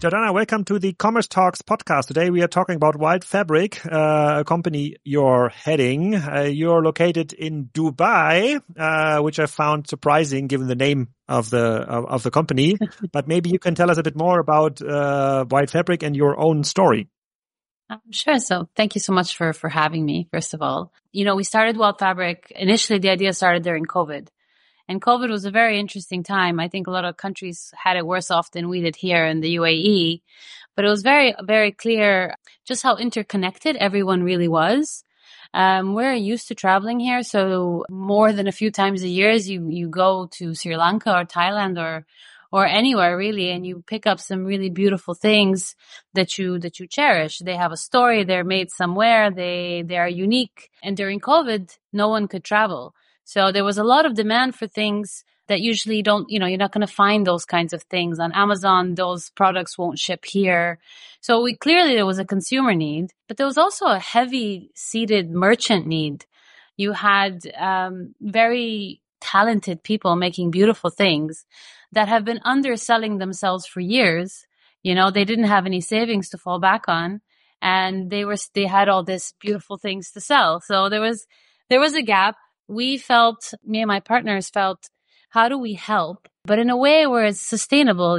Jordana, welcome to the Commerce Talks podcast. Today we are talking about Wild Fabric, a company you're heading. You're located in Dubai, which I found surprising given the name of the company. But maybe you can tell us a bit more about Wild Fabric and your own story. Sure. So thank you so much for having me, first of all. We started Wild Fabric. Initially, the idea started during COVID. And COVID was a very interesting time. I think a lot of countries had it worse off than we did here in the UAE. But it was very, very clear just how interconnected everyone really was. We're used to traveling here. So more than a few times a year, you go to Sri Lanka or Thailand or anywhere really, and you pick up some really beautiful things that you cherish. They have a story. They're made somewhere. They are unique. And during COVID, no one could travel. So there was a lot of demand for things that usually you're not going to find those kinds of things on Amazon. Those products won't ship here. So clearly there was a consumer need, but there was also a heavy seated merchant need. You had very talented people making beautiful things that have been underselling themselves for years. They didn't have any savings to fall back on, and they had all these beautiful things to sell. So there was a gap. Me and my partners felt, how do we help? But in a way where it's sustainable,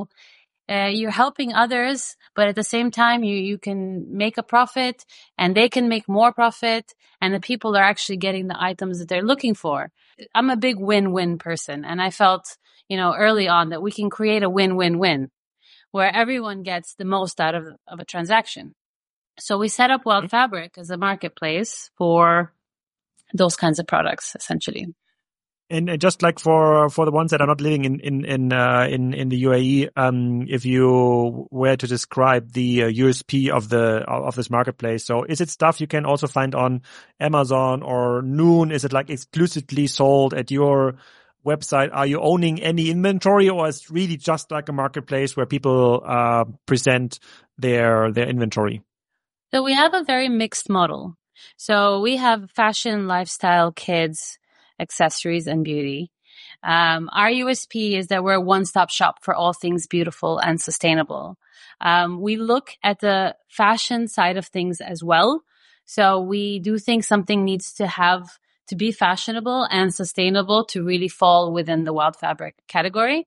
you're helping others, but at the same time, you can make a profit and they can make more profit, and the people are actually getting the items that they're looking for. I'm a big win-win person, and I felt, early on that we can create a win-win-win where everyone gets the most out of a transaction. So we set up Wild Fabric as a marketplace for those kinds of products, essentially. And just like for the ones that are not living in the UAE, if you were to describe the USP of this marketplace, so is it stuff you can also find on Amazon or Noon? Is it like exclusively sold at your website? Are you owning any inventory, or is it really just like a marketplace where people present their inventory? So we have a very mixed model. So we have fashion, lifestyle, kids, accessories, and beauty. Our USP is that we're a one-stop shop for all things beautiful and sustainable. We look at the fashion side of things as well. So we do think something needs to be fashionable and sustainable to really fall within the Wild Fabric category.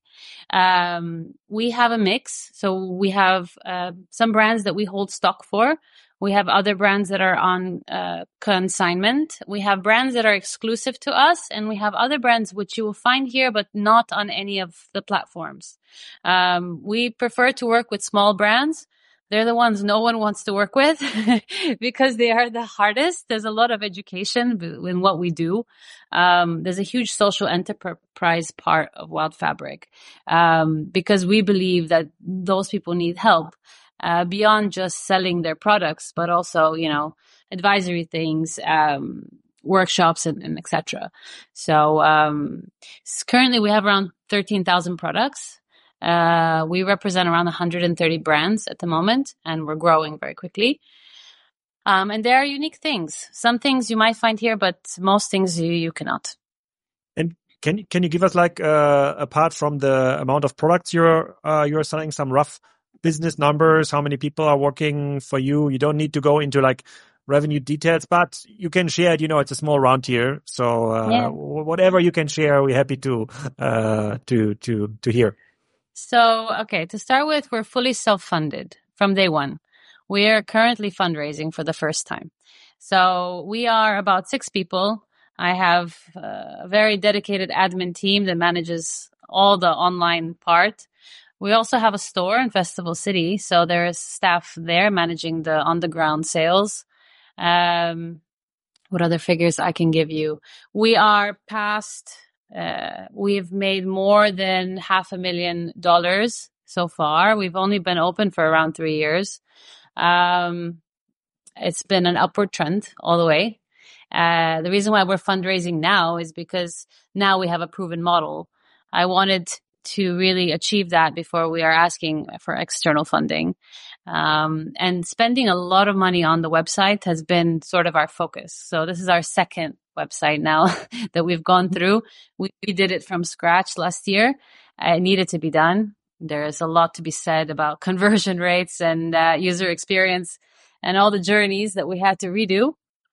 We have a mix. So we have some brands that we hold stock for. We have other brands that are on consignment. We have brands that are exclusive to us, and we have other brands which you will find here, but not on any of the platforms. We prefer to work with small brands. They're the ones no one wants to work with because they are the hardest. There's a lot of education in what we do. There's a huge social enterprise part of Wild Fabric because we believe that those people need help. Beyond just selling their products, but also, advisory things, workshops and etc. So, currently we have around 13,000 products. We represent around 130 brands at the moment, and we're growing very quickly. And there are unique things. Some things you might find here, but most things you cannot. And can you give us apart from the amount of products you're selling, some rough business numbers, how many people are working for you? You don't need to go into revenue details, but you can share it. It's a small round here. So whatever you can share, we're happy to hear. So, okay, to start with, we're fully self-funded from day one. We are currently fundraising for the first time. So we are about 6 people. I have a very dedicated admin team that manages all the online part. We also have a store in Festival City, so there is staff there managing the on-the-ground sales. What other figures I can give you? We are past, we've made more than $500,000 so far. We've only been open for around 3 years. It's been an upward trend all the way. The reason why we're fundraising now is because now we have a proven model. I wanted to really achieve that before we are asking for external funding. And spending a lot of money on the website has been sort of our focus. So this is our second website now that we've gone through. We did it from scratch last year. It needed to be done. There is a lot to be said about conversion rates and user experience and all the journeys that we had to redo.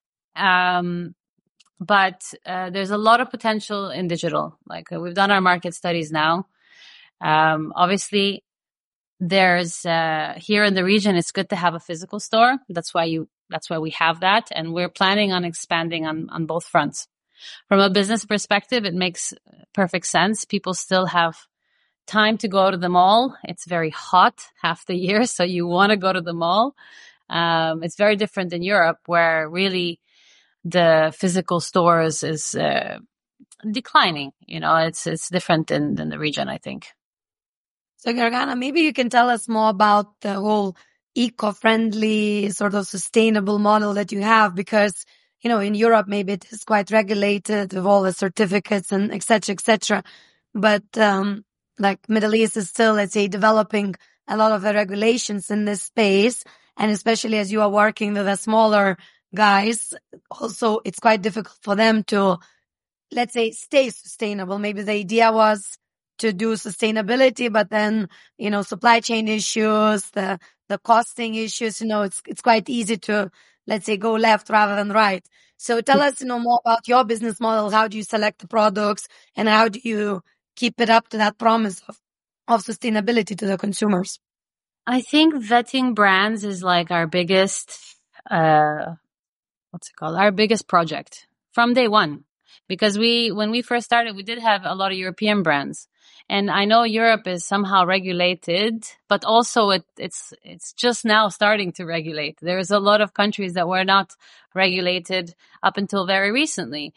But there's a lot of potential in digital. Like we've done our market studies now. Obviously, there's here in the region, it's good to have a physical store. That's why we have that, and we're planning on expanding on both fronts. From a business perspective, it makes perfect sense. People still have time to go to the mall. It's very hot half the year, so you want to go to the mall. It's very different in Europe, where really the physical stores is declining. It's different than the region, I think. So Gorgana, maybe you can tell us more about the whole eco-friendly sort of sustainable model that you have, because, in Europe, maybe it is quite regulated with all the certificates and et cetera. But, like Middle East is still, let's say, developing a lot of the regulations in this space. And especially as you are working with the smaller guys, also it's quite difficult for them to, let's say, stay sustainable. Maybe the idea was to do sustainability, but then, supply chain issues, the costing issues, it's quite easy to, let's say, go left rather than right. So tell us, more about your business model. How do you select the products, and how do you keep it up to that promise of sustainability to the consumers? I think vetting brands is like our biggest, our biggest project from day one. Because when we first started, we did have a lot of European brands. And I know Europe is somehow regulated, but also it's just now starting to regulate. There's a lot of countries that were not regulated up until very recently.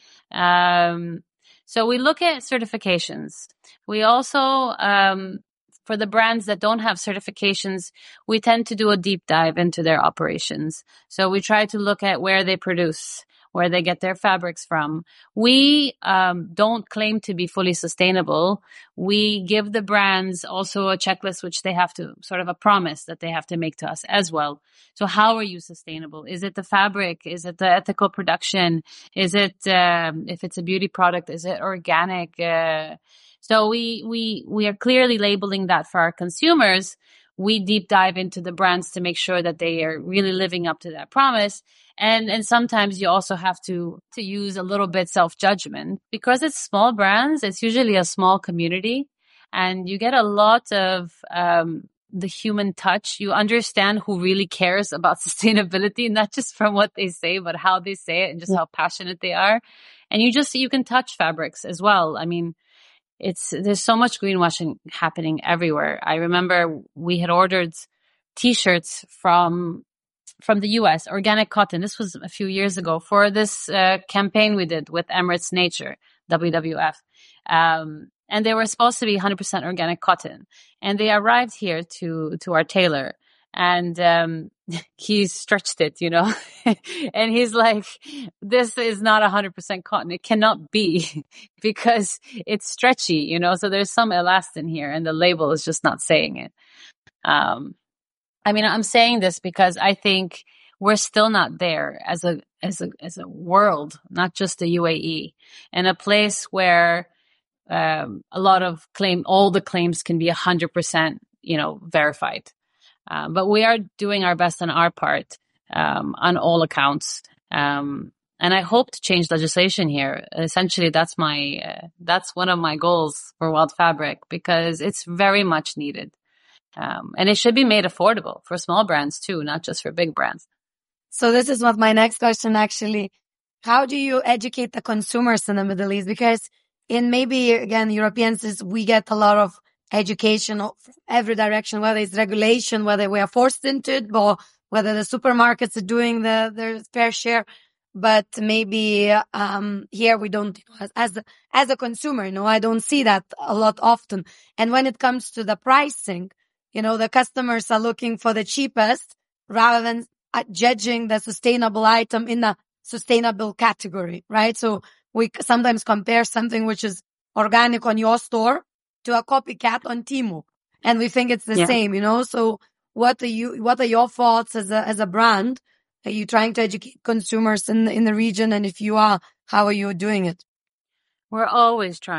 So we look at certifications. We also, for the brands that don't have certifications, we tend to do a deep dive into their operations. So we try to look at where they produce, where they get their fabrics from. We don't claim to be fully sustainable. We give the brands also a checklist, which they have to, sort of a promise that they have to make to us as well. So how are you sustainable? Is it the fabric? Is it the ethical production? Is it, if it's a beauty product, is it organic? So we are clearly labeling that for our consumers. We deep dive into the brands to make sure that they are really living up to that promise. And sometimes you also have to use a little bit self-judgment, because it's small brands. It's usually a small community, and you get a lot of the human touch. You understand who really cares about sustainability, not just from what they say, but how they say it and just how passionate they are. And you can touch fabrics as well. I mean, there's so much greenwashing happening everywhere. I remember we had ordered t-shirts from the US, organic cotton. This was a few years ago for this campaign we did with Emirates Nature, WWF. And they were supposed to be 100% organic cotton. And they arrived here to our tailor. And he stretched it, and he's like, this is not 100% cotton. It cannot be, because it's stretchy, so there's some elastin here, and the label is just not saying it. I mean, I'm saying this because I think we're still not there as a world, not just the UAE, and a place where all the claims can be 100%, verified. But we are doing our best on our part, on all accounts. And I hope to change legislation here. Essentially, that's one of my goals for Wild Fabric, because it's very much needed. And it should be made affordable for small brands too, not just for big brands. So this is what my next question actually. How do you educate the consumers in the Middle East? Because in maybe, again, Europeans, we get a lot of education from every direction, whether it's regulation, whether we are forced into it, or whether the supermarkets are doing their fair share. But maybe here we don't, as a consumer, I don't see that a lot often. And when it comes to the pricing, the customers are looking for the cheapest rather than judging the sustainable item in the sustainable category, right? So we sometimes compare something which is organic on your store to a copycat on Temu, and we think it's the same, So what are your thoughts as a brand? Are you trying to educate consumers in the region? And if you are, how are you doing it? We're always trying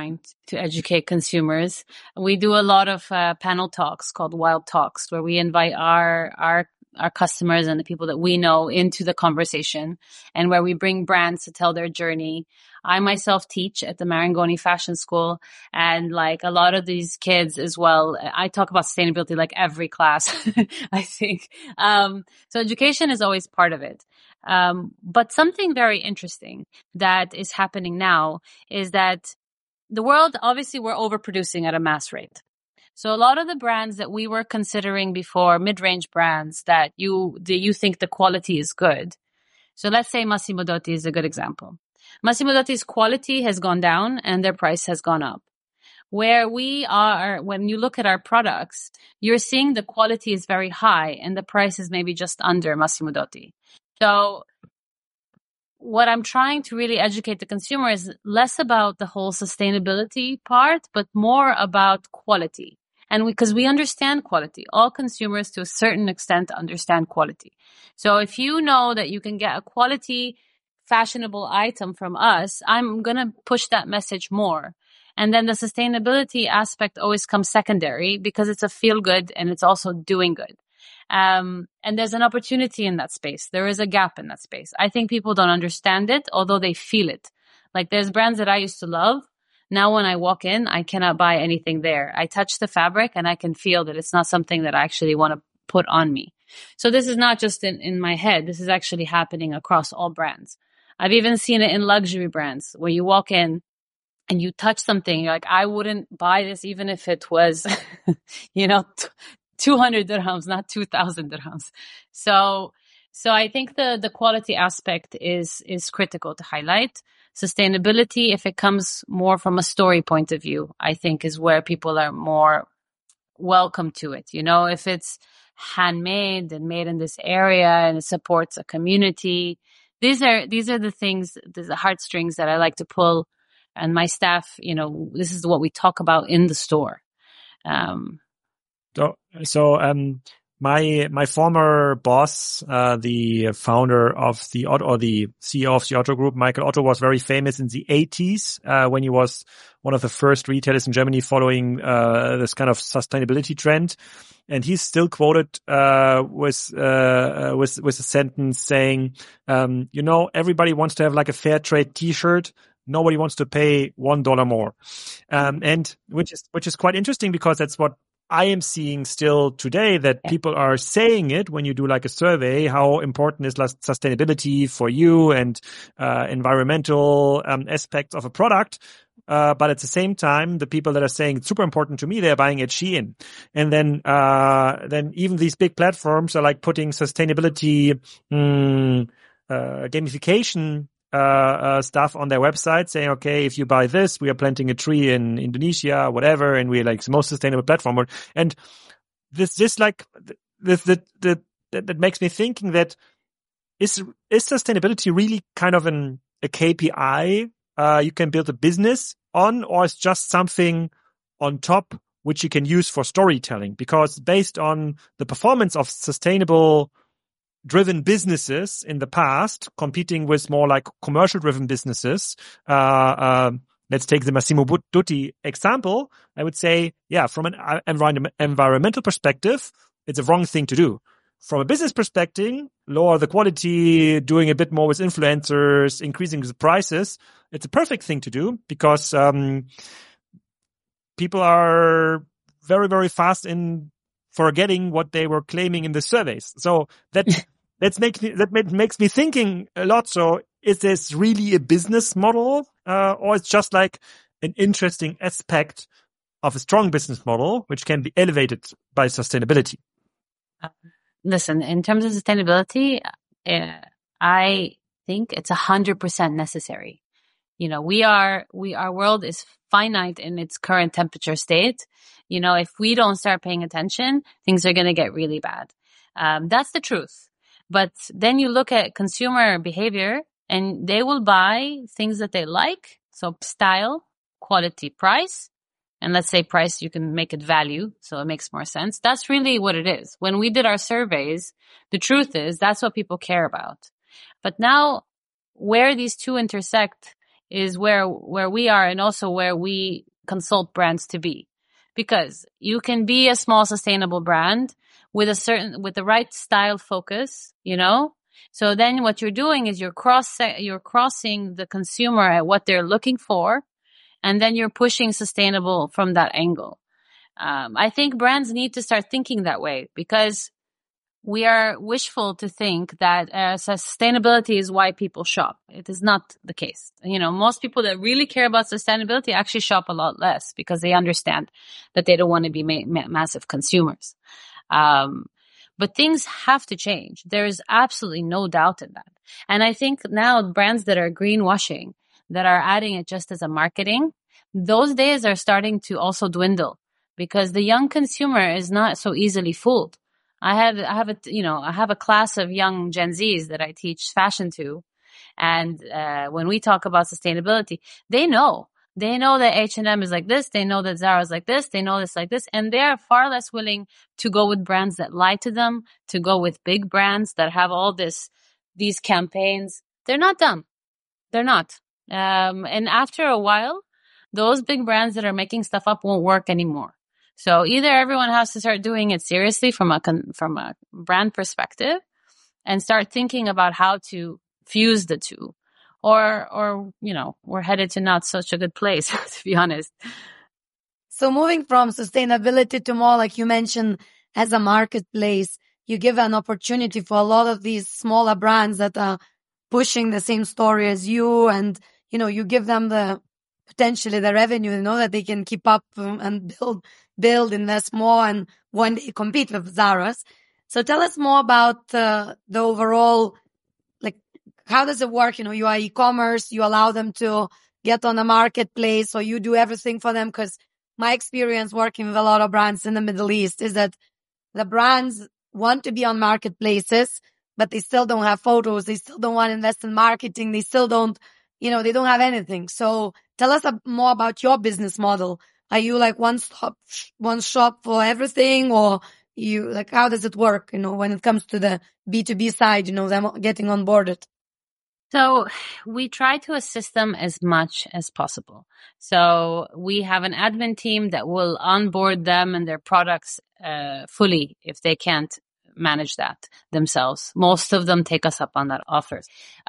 to educate consumers. We do a lot of panel talks called Wild Talks, where we invite our customers and the people that we know into the conversation, and where we bring brands to tell their journey. I myself teach at the Marangoni Fashion School, and like a lot of these kids as well, I talk about sustainability like every class, I think. So education is always part of it. But something very interesting that is happening now is that the world, obviously we're overproducing at a mass rate. So a lot of the brands that we were considering before, mid-range brands that you think the quality is good. So let's say Massimo Dutti is a good example. Massimo Dutti's quality has gone down and their price has gone up. Where we are, when you look at our products, you're seeing the quality is very high and the price is maybe just under Massimo Dutti. So what I'm trying to really educate the consumer is less about the whole sustainability part, but more about quality. And because we understand quality, all consumers to a certain extent understand quality. So if you know that you can get a quality, fashionable item from us, I'm going to push that message more. And then the sustainability aspect always comes secondary because it's a feel good and it's also doing good. And there's an opportunity in that space. There is a gap in that space. I think people don't understand it, although they feel it. Like there's brands that I used to love. Now when I walk in, I cannot buy anything there. I touch the fabric and I can feel that it's not something that I actually want to put on me. So this is not just in my head. This is actually happening across all brands. I've even seen it in luxury brands where you walk in and you touch something, you're like, I wouldn't buy this even if it was, 200 dirhams, not 2,000 dirhams. So I think the quality aspect is critical to highlight. Sustainability, if it comes more from a story point of view, I think is where people are more welcome to it. If it's handmade and made in this area and it supports a community, these are the things, the heartstrings that I like to pull. And my staff, this is what we talk about in the store. My former boss, the founder of the Otto, or the CEO of the Otto Group, Michael Otto, was very famous in the 80s, when he was one of the first retailers in Germany following, this kind of sustainability trend. And he's still quoted, with a sentence saying, everybody wants to have like a fair trade t-shirt. Nobody wants to pay $1 more. And which is quite interesting because that's what I am seeing still today, that people are saying it when you do like a survey, how important is sustainability for you and environmental aspects of a product. But at the same time, the people that are saying it's super important to me, they're buying at Shein. And then even these big platforms are like putting sustainability gamification stuff on their website, saying, okay, if you buy this, we are planting a tree in Indonesia, whatever, and we're like the most sustainable platform. And that makes me thinking that is sustainability really kind of a KPI you can build a business on, or it's just something on top which you can use for storytelling? Because based on the performance of sustainable driven businesses in the past, competing with more like commercial driven businesses, let's take the Massimo Dutti example. I would say, from an environmental perspective, it's a wrong thing to do. From a business perspective, lower the quality, doing a bit more with influencers, increasing the prices, it's a perfect thing to do because people are very, very fast in forgetting what they were claiming in the surveys. So that makes me thinking a lot. So is this really a business model, or it's just like an interesting aspect of a strong business model, which can be elevated by sustainability? Listen, in terms of sustainability, I think it's 100% necessary. Our world is finite in its current temperature state. If we don't start paying attention, things are going to get really bad. That's the truth. But then you look at consumer behavior and they will buy things that they like. So style, quality, price. And let's say price, you can make it value. So it makes more sense. That's really what it is. When we did our surveys, the truth is that's what people care about. But now where these two intersect is where we are, and also where we consult brands to be, because you can be a small sustainable brand with the right style focus, So then what you're doing is you're crossing the consumer at what they're looking for, and then you're pushing sustainable from that angle. I think brands need to start thinking that way, because we are wishful to think that sustainability is why people shop. It is not the case. Most people that really care about sustainability actually shop a lot less, because they understand that they don't want to be massive consumers. But things have to change. There is absolutely no doubt in that. And I think now brands that are greenwashing, that are adding it just as a marketing, those days are starting to also dwindle, because the young consumer is not so easily fooled. I have a class of young Gen Zs that I teach fashion to. And, when we talk about sustainability, they know that H&M is like this. They know that Zara is like this. They know this like this. And they are far less willing to go with brands that lie to them, to go with big brands that have all these campaigns. They're not dumb. They're not. And after a while, those big brands that are making stuff up won't work anymore. So either everyone has to start doing it seriously from a brand perspective, and start thinking about how to fuse the two, or we're headed to not such a good place, to be honest. So moving from sustainability to more, like you mentioned, as a marketplace, you give an opportunity for a lot of these smaller brands that are pushing the same story as you, and you give them potentially the revenue, that they can keep up and build, invest more, and one day compete with Zara's. So tell us more about the overall, like, how does it work? You are e-commerce, you allow them to get on a marketplace, or you do everything for them? Because my experience working with a lot of brands in the Middle East is that the brands want to be on marketplaces, but they still don't have photos. They still don't want to invest in marketing. They still don't, they don't have anything. So tell us more about your business model. Are you like one shop for everything, or how does it work, when it comes to the B2B side, them getting onboarded? So we try to assist them as much as possible. So we have an admin team that will onboard them and their products fully if they can't manage that themselves. Most of them take us up on that offer.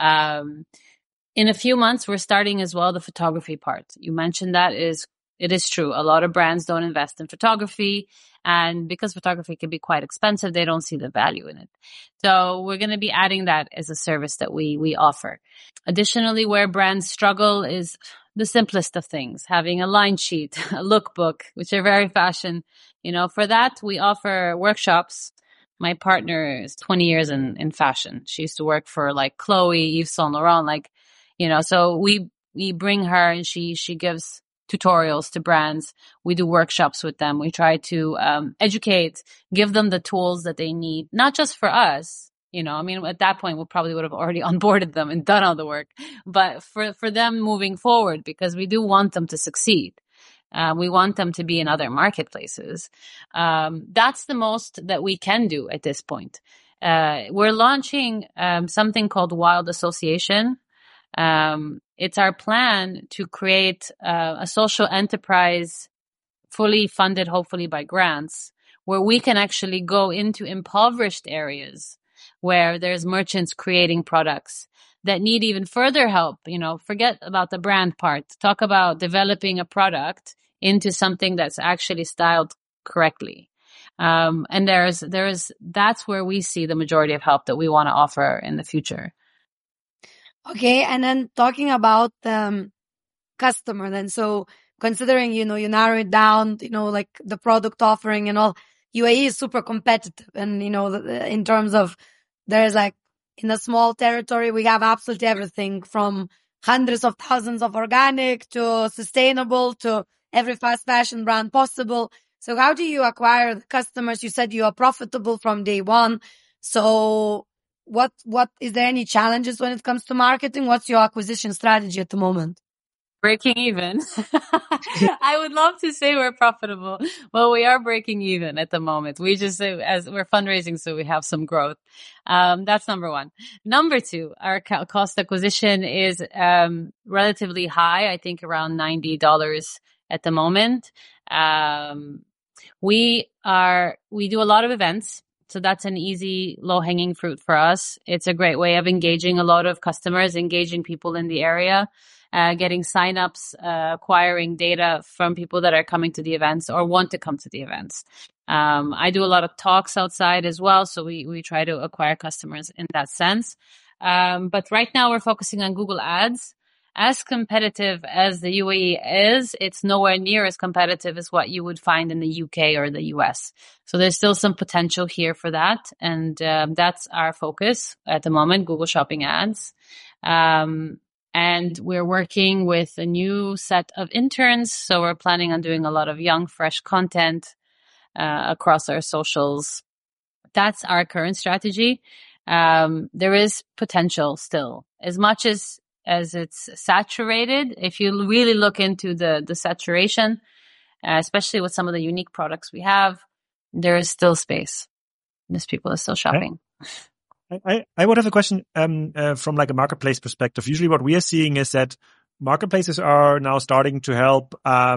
In a few months, we're starting as well the photography part. You mentioned that it is true. A lot of brands don't invest in photography, and because photography can be quite expensive, they don't see the value in it. So we're going to be adding that as a service that we offer. Additionally, where brands struggle is the simplest of things, having a line sheet, a lookbook, which are very fashion. For that, we offer workshops. My partner is 20 years in fashion. She used to work for like Chloe, Yves Saint Laurent, so we bring her, and she gives tutorials to brands. We do workshops with them. We try to educate, give them the tools that they need, not just for us. At that point, we probably would have already onboarded them and done all the work, but for them moving forward, because we do want them to succeed. We want them to be in other marketplaces. That's the most that we can do at this point. We're launching something called Wild Association. It's our plan to create a social enterprise fully funded, hopefully by grants, where we can actually go into impoverished areas where there's merchants creating products that need even further help. Forget about the brand part. Talk about developing a product into something that's actually styled correctly. And that's where we see the majority of help that we want to offer in the future. Okay. And then talking about customer then. So considering, you narrow it down, like the product offering and all, UAE is super competitive. And, in terms of, there's like, in a small territory, we have absolutely everything from hundreds of thousands of organic to sustainable to every fast fashion brand possible. So how do you acquire the customers? You said you are profitable from day one. So what is there any challenges when it comes to marketing? What's your acquisition strategy at the moment? Breaking even. I would love to say we're profitable. Well, we are breaking even at the moment. We just, as we're fundraising, so we have some growth. That's number one. Number two, our cost acquisition is relatively high. I think around $90 at the moment. We do a lot of events. So that's an easy, low-hanging fruit for us. It's a great way of engaging a lot of customers, engaging people in the area, getting signups, acquiring data from people that are coming to the events or want to come to the events. I do a lot of talks outside as well, so we try to acquire customers in that sense. But right now we're focusing on Google Ads. As competitive as the UAE is, it's nowhere near as competitive as what you would find in the UK or the US. So there's still some potential here for that. And that's our focus at the moment, Google Shopping Ads. And we're working with a new set of interns. So we're planning on doing a lot of young, fresh content across our socials. That's our current strategy. There is potential still. As much as it's saturated, if you really look into the saturation, especially with some of the unique products we have, there is still space. There's people are still shopping. I would have a question from like a marketplace perspective. Usually what we are seeing is that marketplaces are now starting to help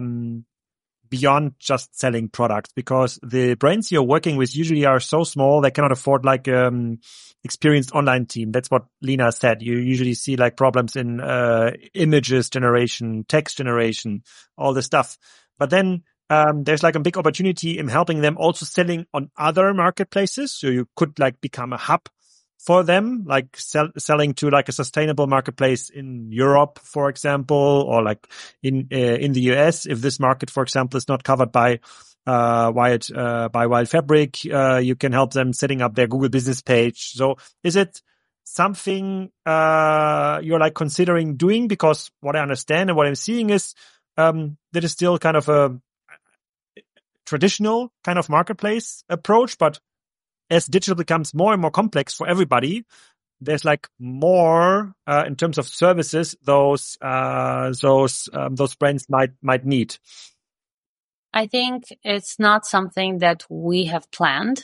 beyond just selling products, because the brands you're working with usually are so small they cannot afford like experienced online team. That's what Lina said. You usually see like problems in images generation, text generation, all this stuff. But then there's like a big opportunity in helping them also selling on other marketplaces. So you could like become a hub for them, like selling to like a sustainable marketplace in Europe, for example, or like in the US. If this market, for example, is not covered by Wild Fabric, you can help them setting up their Google business page. So is it something you're like considering doing? Because what I understand and what I'm seeing is that is still kind of a traditional kind of marketplace approach, but as digital becomes more and more complex for everybody, there's like more in terms of services those brands might need. I think it's not something that we have planned.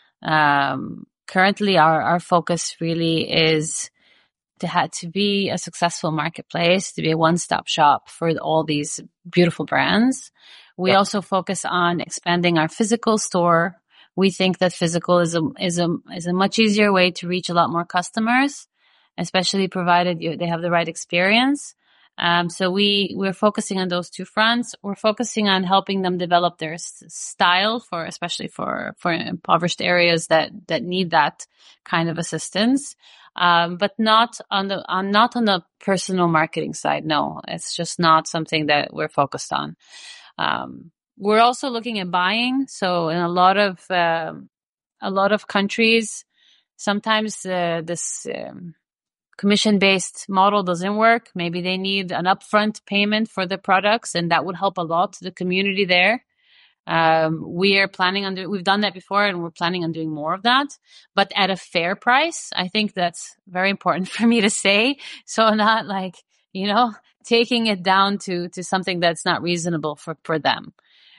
Currently, our focus really is to be a successful marketplace, to be a one-stop shop for all these beautiful brands. We also focus on expanding our physical store. We think that physical is a much easier way to reach a lot more customers, especially provided they have the right experience. So we're focusing on those two fronts. We're focusing on helping them develop their style especially for impoverished areas that need that kind of assistance. But not on the personal marketing side. No, it's just not something that we're focused on. We're also looking at buying. So in a lot of countries, sometimes this commission-based model doesn't work. Maybe they need an upfront payment for the products, and that would help a lot to the community there. We've done that before, and we're planning on doing more of that, but at a fair price. I think that's very important for me to say. So not like, taking it down to something that's not reasonable for them.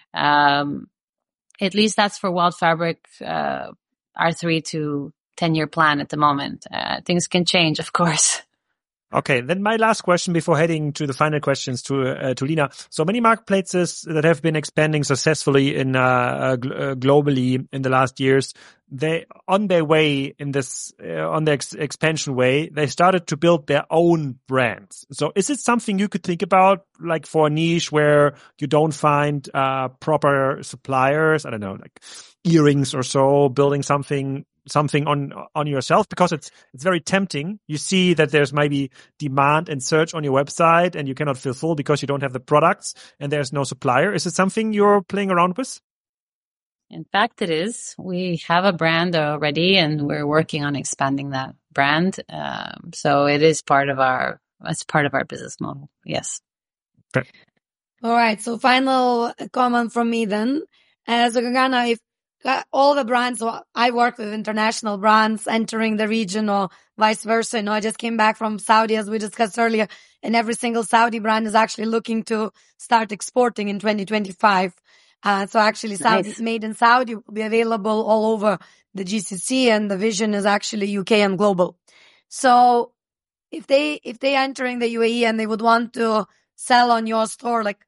At least that's for Wild Fabric, our 3 to 10-year plan at the moment. Things can change, of course. Okay, then my last question before heading to the final questions to Lina. So many marketplaces that have been expanding successfully in globally in the last years, they on their way in this on their expansion way, they started to build their own brands. So is it something you could think about, like for a niche where you don't find proper suppliers? I don't know, like earrings or so, building something on yourself, because it's very tempting. You see that there's maybe demand and search on your website and you cannot fulfill because you don't have the products and there's no supplier. Is it something you're playing around with? In fact, it is. We have a brand already and we're working on expanding that brand. So it is part of our business model. Yes. Okay. All right. So final comment from me then. So Gorgana, if all the brands, so I work with international brands entering the region or vice versa. I just came back from Saudi, as we discussed earlier, and every single Saudi brand is actually looking to start exporting in 2025. So actually Nice. made in Saudi will be available all over the GCC, and the vision is actually UK and global. So if they entering the UAE and they would want to sell on your store, like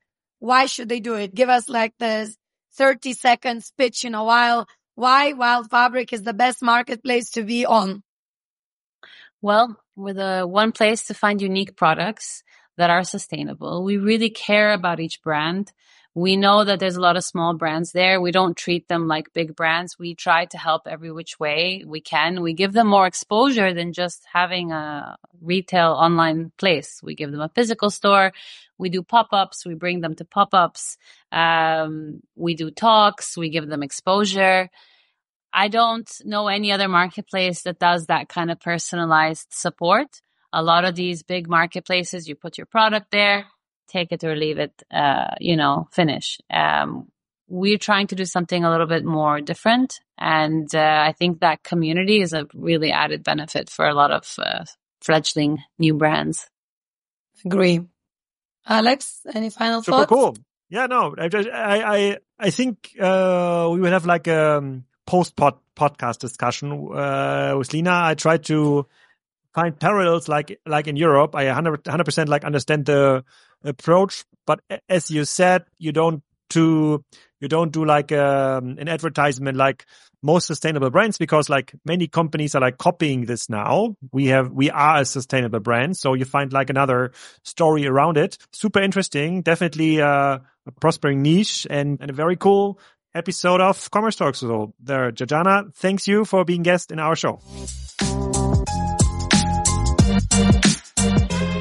why should they do it? Give us like the 30-second pitch in a while. Why Wild Fabric is the best marketplace to be on? Well, we're the one place to find unique products that are sustainable. We really care about each brand. We know that there's a lot of small brands there. We don't treat them like big brands. We try to help every which way we can. We give them more exposure than just having a retail online place. We give them a physical store. We do pop-ups. We bring them to pop-ups. We do talks. We give them exposure. I don't know any other marketplace that does that kind of personalized support. A lot of these big marketplaces, you put your product there, take it or leave it, finish. We're trying to do something a little bit more different. And I think that community is a really added benefit for a lot of fledgling new brands. Agree. Alex, any final thoughts? Super cool. Yeah, no, I think we will have like a post-podcast discussion with Lina. I tried to find parallels like in Europe. I 100% like understand the approach, but as you said, you don't do like an advertisement like most sustainable brands, because like many companies are like copying this now. We are a sustainable brand, so you find like another story around it. Super interesting, definitely a prospering niche and a very cool episode of Commerce Talks. So there, Georgiana, thanks you for being guest in our show.